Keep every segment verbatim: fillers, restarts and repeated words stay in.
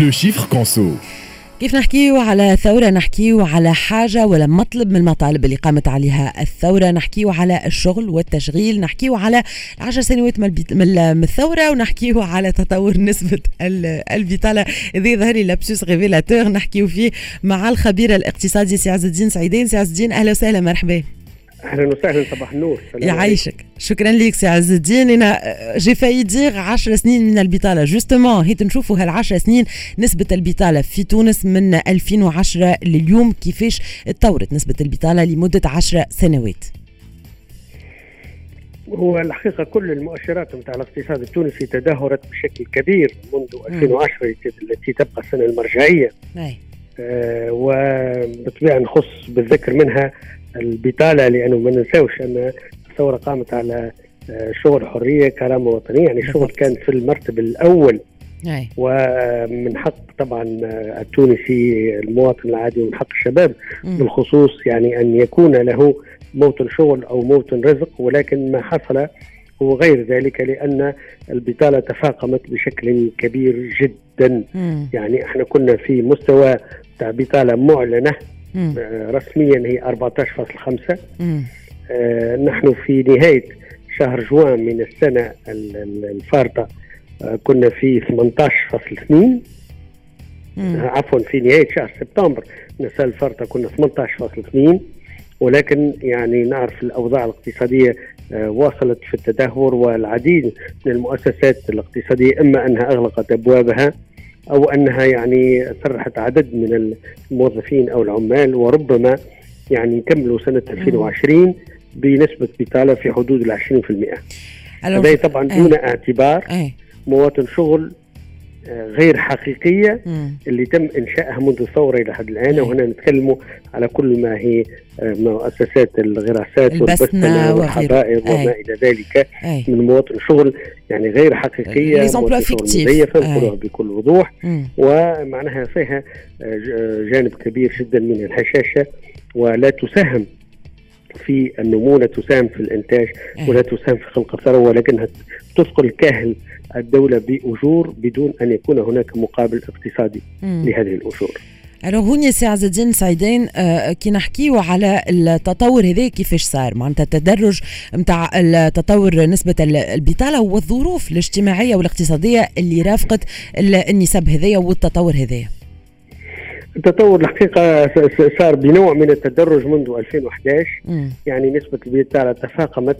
لو شيفر كونسو. كيف نحكيو على ثورة، نحكيو على حاجة ولا مطلب من المطالب اللي قامت عليها الثورة، نحكيو على الشغل والتشغيل، نحكيو على عشر سنوات من الثورة، ونحكيو على تطور نسبة البطالة. إذا ظهر لي لابسوس ريفيلاتور نحكيو فيه مع الخبير الاقتصادي سي عز الدين سعيدين. سي عز الدين أهلا وسهلا، مرحبا. اهلا وسهلا، صباح النور. يعيشك، شكرا لك سي عز الدين. انا جي فاي دير عشر سنين من البطاله، جوستومون هيت نشوفوا هالعشر سنين نسبه البطاله في تونس من ألفين وعشرة لليوم كيفاش تطورت نسبه البطاله لمده عشر سنوات. هو الحقيقه كل المؤشرات نتاع الاقتصاد التونسي تدهورت بشكل كبير منذ ألفين وعشرة التي تبقى السنه المرجعيه. اي آه وبالطبيعه نخص بالذكر منها البطالة، لأنه ما ننساوش أن الثورة قامت على شغل، حرية، كرامة وطنية، يعني الشغل كان في المرتب الأول. أي. ومن حق طبعا التونسي المواطن العادي ومن حق الشباب م. بالخصوص يعني أن يكون له موطن شغل أو موطن رزق، ولكن ما حصل هو غير ذلك، لأن البطالة تفاقمت بشكل كبير جدا. م. يعني احنا كنا في مستوى تاع بطالة معلنة مم. رسميا هي أربعة عشر فاصلة خمسة. آه نحن في نهاية شهر جوان من السنة الفارطة آه كنا في ثمانية عشر فاصلة اثنين. آه عفوا في نهاية شهر سبتمبر من السنة الفارطة كنا ثمانية عشر فاصلة اثنين، ولكن يعني نعرف الأوضاع الاقتصادية آه وصلت في التدهور، والعديد من المؤسسات الاقتصادية إما أنها أغلقت أبوابها أو أنها يعني سرحت عدد من الموظفين أو العمال، وربما يعني يكملوا سنة ألفين وعشرين بنسبة بطالة في حدود العشرين في المئة. هذا طبعا دون أي. اعتبار أي. مواطن شغل غير حقيقية مم. اللي تم إنشائها منذ الثورة إلى حد الآن. وهنا نتكلم على كل ما هي مؤسسات الغراسات والبسنة والحبائر وما إلى ذلك أي. من مواطن شغل يعني غير حقيقية، مزيفة بكل وضوح. مم. ومعناها فيها جانب كبير جدا من الهشاشة، ولا تساهم في النمو، لا تساهم في الإنتاج أي. ولا تساهم في خلق الثروة، ولكنها تثقل كاهل الدولة بأجور بدون أن يكون هناك مقابل اقتصادي مم. لهذه الأجور. ألو هوني سي عز الدين سعيدين، آه كي نحكيو على التطور هذا كيفاش صار، معناتها التدرج متاع التطور نسبة البطالة والظروف الاجتماعية والاقتصادية اللي رافقت النسب هذايا والتطور هذايا. التطور الحقيقة صار بنوع من التدرج منذ ألفين وأحد عشر. م. يعني نسبة البطالة تفاقمت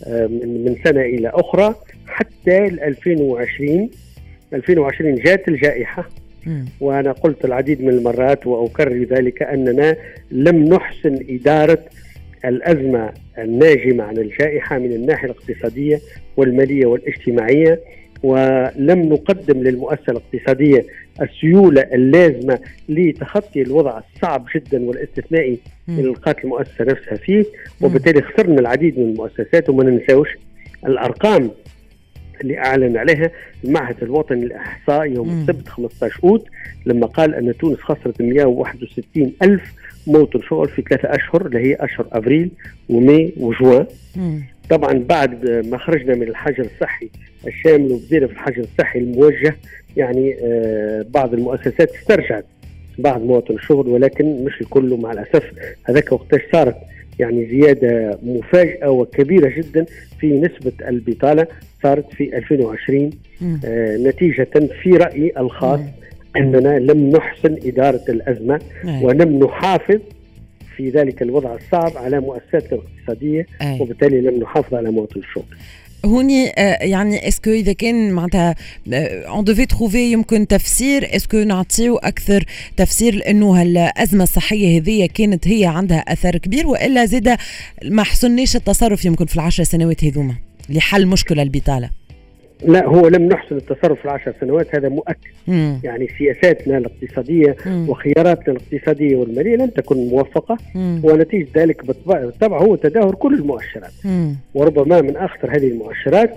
من سنة إلى أخرى حتى ألفين وعشرين. ألفين وعشرين جاءت الجائحة. م. وأنا قلت العديد من المرات وأكرر ذلك أننا لم نحسن إدارة الأزمة الناجمة عن الجائحة من الناحية الاقتصادية والمالية والاجتماعية، ولم نقدم للمؤسسة الاقتصادية السيولة اللازمة لتخطي الوضع الصعب جدا والاستثنائي اللي لقات المؤسسة نفسها فيه، وبالتالي خسرنا العديد من المؤسسات. وما ننساوش الأرقام اللي أعلن عليها المعهد الوطني للإحصاء يوم السبت خمسة عشر أوت لما قال أن تونس خسرت مئة وواحد وستين ألف موطن شغل في ثلاثة أشهر اللي هي أشهر أبريل وماي وجوان. طبعا بعد ما خرجنا من الحجر الصحي الشامل وبدينا في الحجر الصحي الموجه، يعني آه بعض المؤسسات استرجعت بعض مواطن الشغل، ولكن مش الكل مع الأسف. هذاك وقتاش صارت يعني زيادة مفاجئة وكبيرة جدا في نسبة البطالة، صارت في ألفين وعشرين آه نتيجة في رأيي الخاص أننا لم نحسن إدارة الأزمة ولم نحافظ في ذلك الوضع الصعب على مؤسسات الاقتصادية، وبالتالي لم نحافظ على مواطن الشغل. هوني يعني اسكو اذا كان معناتها اون ديفي تروفي يمكن تفسير، اسكو نعطيو اكثر تفسير لانه الازمه الصحيه هذه كانت هي عندها اثر كبير، والا زاد ما حسناش التصرف يمكن في العشر سنوات هذوما لحل مشكله البطاله؟ لا، هو لم نحسن التصرف في العشر سنوات، هذا مؤكد. مم. يعني سياساتنا الاقتصادية مم. وخياراتنا الاقتصادية والمالية لم تكن موفقة، مم. ونتيجة ذلك بالطبع هو تدهور كل المؤشرات. مم. وربما من أخطر هذه المؤشرات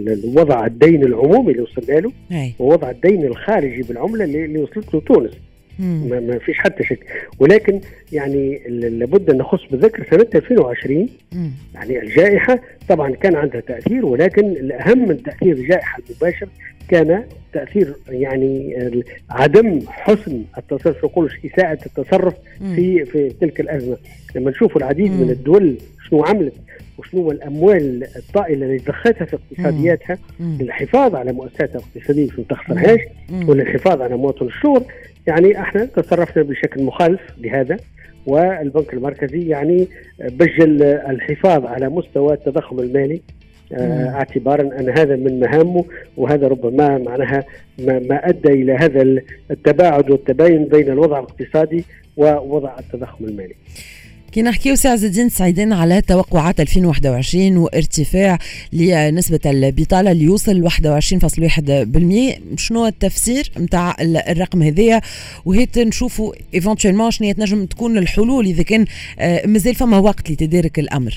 وضع الدين العمومي اللي وصلنا له، ووضع الدين الخارجي بالعملة اللي وصلت له تونس. ما, ما فيش حتى شك. ولكن يعني لابد ان نخص بالذكر سنه ألفين وعشرين مم. يعني الجائحه طبعا كان عندها تاثير، ولكن الاهم من تاثير الجائحه المباشر كان تاثير يعني عدم حسن التصرف، نقولش اساءه التصرف مم. في في تلك الازمه. لما نشوف العديد مم. من الدول شنو عملت وشنو الاموال الطائله اللي ضختها في اقتصادياتها للحفاظ على مؤسساتها الاقتصاديه ما تخسرهاش وللحفاظ على مواطن الشغل. يعني احنا تصرفنا بشكل مخالف لهذا، والبنك المركزي يعني بجل الحفاظ على مستوى التضخم المالي آه اعتبارا ان هذا من مهامه، وهذا ربما معناها ما, ما ادى الى هذا التباعد والتباين بين الوضع الاقتصادي ووضع التضخم المالي. كي نحكيو سي عز الدين سعيدين على توقعات ألفين وواحد وعشرين وارتفاع لنسبة البطالة اللي يوصل واحد وعشرين فاصلة واحد بالمئة، شنو التفسير متاع الرقم هذايا؟ وهيت نشوفوا ايفونتويلمون شنو تنجم تكون الحلول اذا كان مازال فما وقت لتدارك الامر.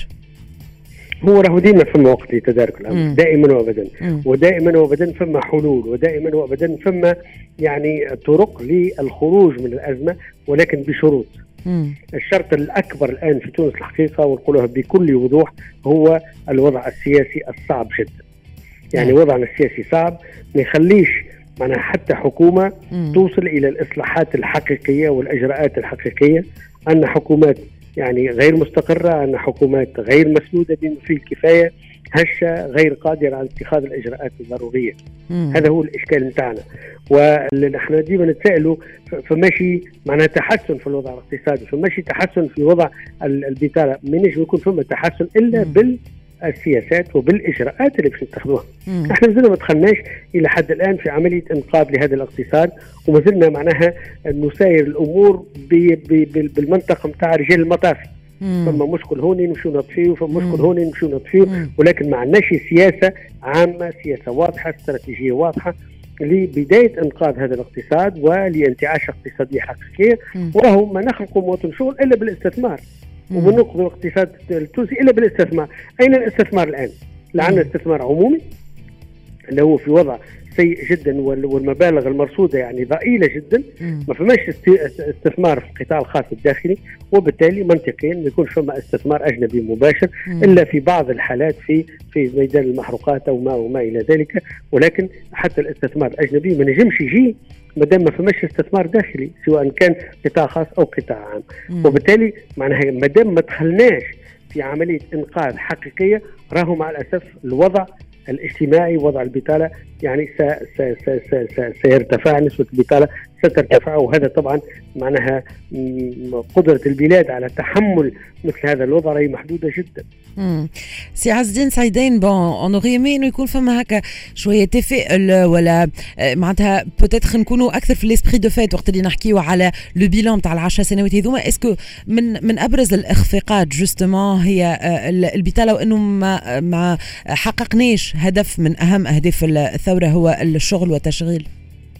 هو راهو ديما فما وقت لتدارك الامر مم. دائما وابدا، مم. ودائما وابدا فما حلول، ودائما وابدا فما يعني طرق للخروج من الازمه، ولكن بشروط. مم. الشرط الأكبر الآن في تونس الحقيقة ونقولها بكل وضوح هو الوضع السياسي الصعب جدا. يعني مم. وضعنا السياسي صعب، ما يخليش معناها حتى حكومة مم. توصل إلى الإصلاحات الحقيقية والإجراءات الحقيقية. أن حكومات يعني غير مستقرة، أن حكومات غير مسنودة بما فيه الكفاية، هشة غير قادرة على اتخاذ الإجراءات الضرورية. مم. هذا هو الإشكال متاعنا، ونحن ديما نتسائلوا فماشي معناها تحسن في الوضع الاقتصادي، فماشي تحسن في وضع البطالة، ما نجم يكون فما تحسن إلا مم. بالسياسات وبالإجراءات اللي باش نتخذوها. احنا مازلنا ما دخلناش إلى حد الآن في عملية إنقاذ لهذا الاقتصاد، ومازلنا معناها نساير الأمور بي بي بالمنطقة متاع رجال المطافي. فما مشكل هون نمشيو نطفيه، وفما مشكل هون نمشيو نطفيه، ولكن ما عندناش سياسة عامة، سياسة واضحة، استراتيجية واضحة لبداية إنقاذ هذا الاقتصاد ولانتعاش اقتصادي حقيقي. وراهو ما نخلقوا مواطن شغل إلا بالاستثمار، وبننقذ الاقتصاد التونسي إلا بالاستثمار. أين الاستثمار الآن؟ لعنا استثمار عمومي اللي هو في وضع سيء جدا، والمبالغ المرصودة يعني ضئيلة جدا. ما فماش استثمار في القطاع الخاص الداخلي، وبالتالي منطقيا ما يكونش فما استثمار أجنبي مباشر إلا في بعض الحالات في في ميدان المحروقات أو ما وما إلى ذلك. ولكن حتى الاستثمار الأجنبي ما نجمش يجي ما دام ما فماش استثمار داخلي، سواء كان قطاع خاص أو قطاع عام. وبالتالي معناها ما دام ما دخلناش في عملية إنقاذ حقيقية، راهو مع الأسف الوضع الاجتماعي وضع البطالة يعني سيرتفع، نسبة البطالة سترتفع، وهذا طبعا معناها قدرة البلاد على تحمل مثل هذا الوضع هي محدودة جدا. امم سي عز الدين سعيدين، بون اون اوريمي انه يكون فما هكا شويه تفاؤل، ولا معناتها بوتيتر نكونوا اكثر في ليسبري دو فيت وقت اللي نحكيو على لو بيلون تاع العشر سنوات هذوما. اسكو من من ابرز الاخفاقات جوستومون هي البطاله، وانه ما ما حققناش هدف من اهم اهداف الثوره هو الشغل والتشغيل؟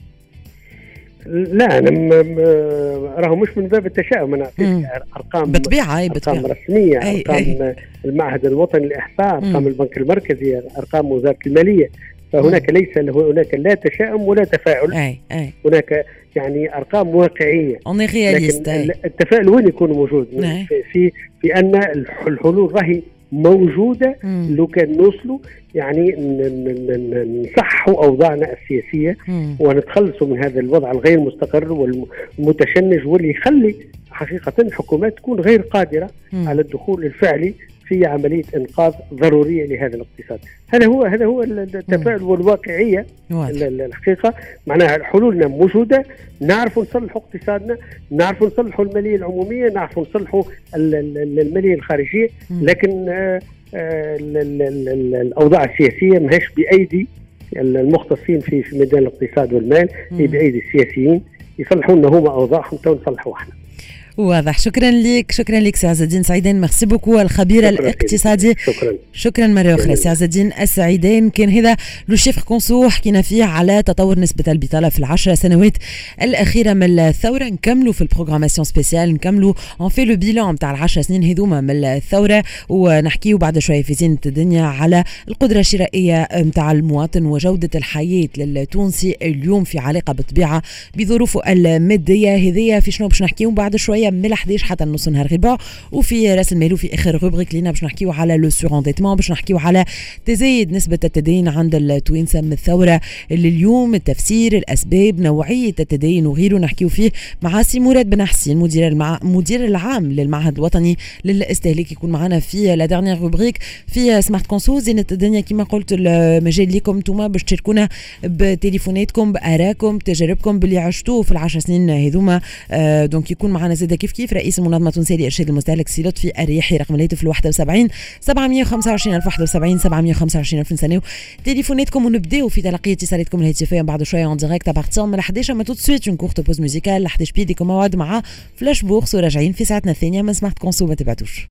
لا انا راهو مش من باب التشاؤم، انا اعطيك ارقام بطبيعه اي ارقام رسميه، أي ارقام أي. المعهد الوطني للاحصاء، ارقام البنك المركزي، ارقام وزاره الماليه. فهناك مم. ليس هناك لا تشاؤم ولا تفاؤل، أي. أي. هناك يعني ارقام واقعيه. لكن التفاؤل وين يكون موجود؟ في, في في ان الحلول راهي موجودة. مم. لو كان نوصلوا يعني نصحوا أوضاعنا السياسية مم. ونتخلصوا من هذا الوضع الغير مستقر والمتشنج، واللي يخلي حقيقة الحكومات تكون غير قادرة مم. على الدخول الفعلي في عملية إنقاذ ضرورية لهذا الاقتصاد. هذا هو هذا هو التفاؤل والواقعية. الحقيقة معناها حلولنا موجودة، نعرف نصلحوا اقتصادنا، نعرف نصلحوا المالية العمومية، نعرف نصلحوا المالية الخارجية، لكن الأوضاع السياسية ماهيش بأيدي المختصين في في ميدان الاقتصاد والمال، هي بأيدي السياسيين يصلحوا لنا هما أوضاعهم تو نصلحوا احنا. واضح. شكرا لك شكرا لك سي عز الدين سعيدين، ميرسي بوكو، الخبير الاقتصادي. شكرا شكرا مرة أخرى سي عز الدين السعيدين. كان هذا لو شيفر كونسو حكينا فيه على تطور نسبة البطالة في العشر سنوات الأخيرة من الثورة. نكملوا في البروغراماسيون سبيسيال، نكملوا اون في لو بيلان نتاع العشر سنين هذوما من الثورة، ونحكيوا بعد شوية في زينة الدنيا على القدرة الشرائية نتاع المواطن وجودة الحياة للتونسي اليوم في علاقة بالطبيعة بظروفه المادية. هذيا في شنو باش نحكيوا بعد شوية من الحداش حتى النص نهار غيبا، وفي راس المال وفي آخر روبريك لينا باش نحكيوا على لو سورونديتمون، باش نحكيوا على تزايد نسبة التدين عند التوانسة من الثورة اللي اليوم التفسير الأسباب نوعية التدين وغيره نحكيوا فيه مع سي مراد بن حسين مدير المع... مدير العام للمعهد الوطني للاستهلاك، يكون معنا في لا ديرنيير روبريك في سمارت كونسو. زينة الدنيا كما قلت المجال لكم انتوما باش تشاركونا بتليفوناتكم بآراءكم بتجاربكم باللي عشتوه في العشر سنين هذوما. آه دونك يكون معنا زاده كيف كيف رئيس المنظمة التونسية لإرشاد المستهلك سي لطفي الرياحي، رقم الهاتف واحد وسبعين سبعمية وخمسة وعشرين ألف واحد وسبعين سبعمية وخمسة وعشرين ألف. نسناو تليفوناتكم ونبداو في تلقي اتصالاتكم الهاتفية بعد شوية اون ديريكت ابارتير من الحداش. اما تو سويت اون كورت بوز ميوزيكال لحداش بيديكم موعد مع فلاش بورس، وراجعين في ساعتنا الثانية من سمارت كونسو، ما تبعتوش.